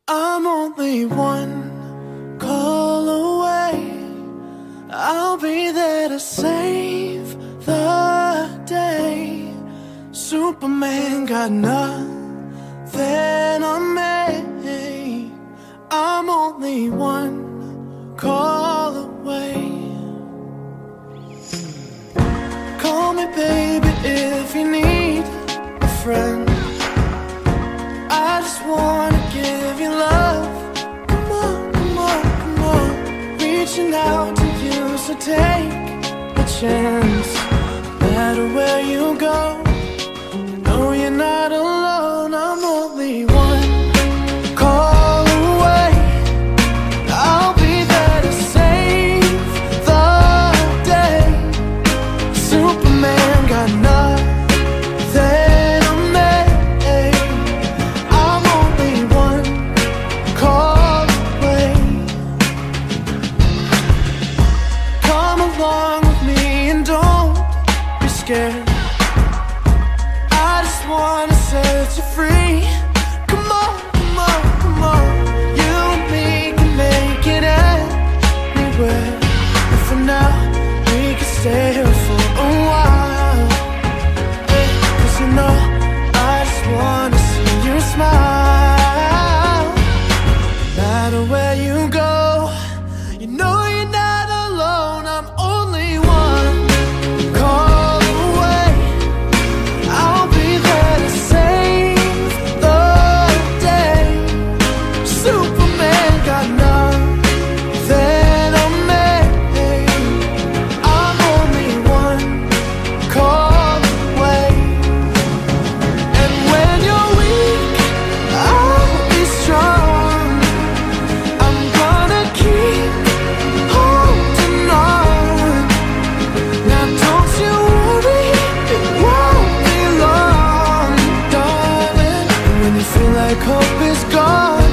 I'm only one call away. I'll be there to save the day. Superman got nothing on me. I'm only one call away. Call me baby if you need a friend. I just wanna give you love. Come on, come on, come on. Reaching out to you, so take a chance. No matter where you go, know you're not alone. I'm only one call away. I'll be there to save the day. Superman got nothing on me. I'm only one call away. Come along with me and don't be scared. I just wanna set you free. Come on, come on, come on. You and me can make it anywhere. And for now, we can stay here for a while. Yeah, 'cause you know, I just wanna see you smile. No matter where you go, you know you're not alone. I'm only one call away. I'll be there to save the day. Superman got nothing on me. I'm only one call away. And when you're weak, I'll be strong. I'm gonna keep holding on. Now don't you worry, it won't be long, darling. And when you feel like hope is gone,